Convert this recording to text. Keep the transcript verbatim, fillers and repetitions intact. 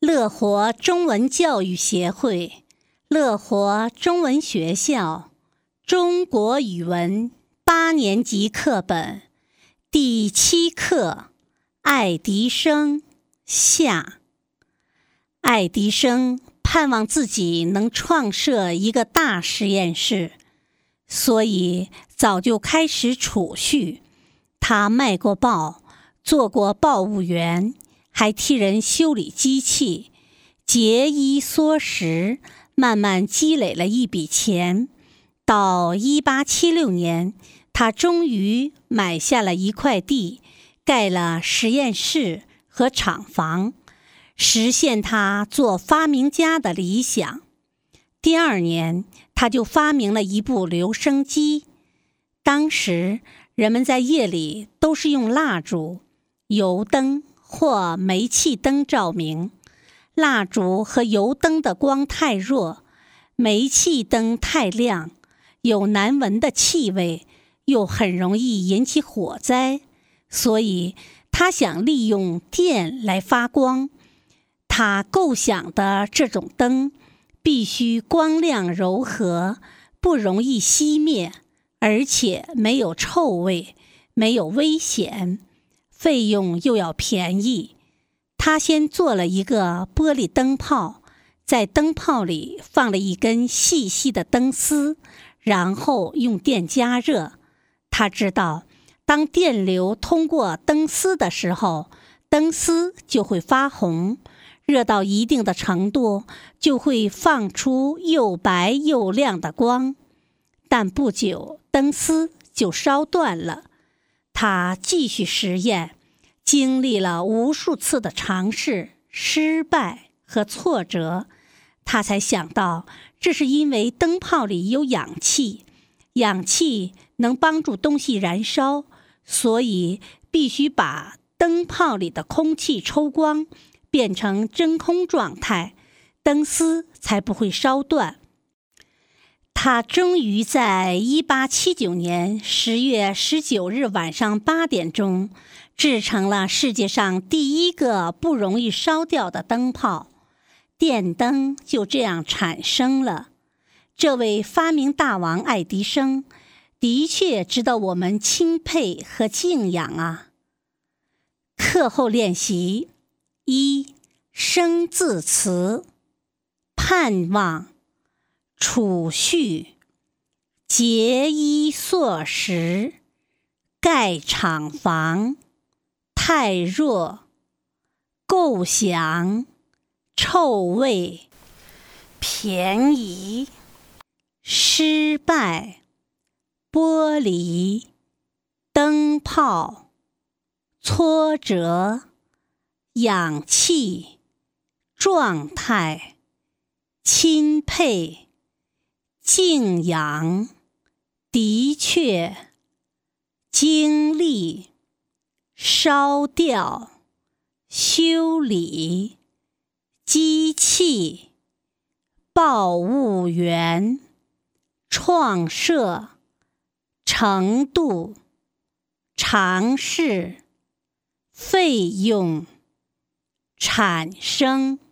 乐活中文教育协会、乐活中文学校中国语文八年级课本第七课《爱迪生》下。爱迪生盼望自己能创设一个大实验室，所以早就开始储蓄。他卖过报，做过报务员，还替人修理机器，节衣缩食，慢慢积累了一笔钱。到一八七六年，他终于买下了一块地，盖了实验室和厂房，实现他做发明家的理想。第二年，他就发明了一部留声机。当时人们在夜里都是用蜡烛、油灯或煤气灯照明，蜡烛和油灯的光太弱，煤气灯太亮，有难闻的气味，又很容易引起火灾，所以他想利用电来发光。他构想的这种灯必须光亮柔和，不容易熄灭，而且没有臭味，没有危险，费用又要便宜。他先做了一个玻璃灯泡，在灯泡里放了一根细细的灯丝，然后用电加热。他知道，当电流通过灯丝的时候，灯丝就会发红，热到一定的程度，就会放出又白又亮的光。但不久，灯丝就烧断了。他继续实验，经历了无数次的尝试、失败和挫折，他才想到，这是因为灯泡里有氧气，氧气能帮助东西燃烧，所以必须把灯泡里的空气抽光，变成真空状态，灯丝才不会烧断。他终于在一八七九年十月十九日晚上八点钟，制成了世界上第一个不容易烧掉的灯泡，电灯就这样产生了。这位发明大王爱迪生，的确值得我们钦佩和敬仰啊！课后练习一：生字词，盼望、储蓄、节衣缩食、盖厂房、太弱、构想、臭味、便宜、失败、玻璃、灯泡、挫折、氧气、状态、钦佩、敬仰、的确、经历、烧掉、修理、机器、报务员、创设、程度、尝试、费用、产生。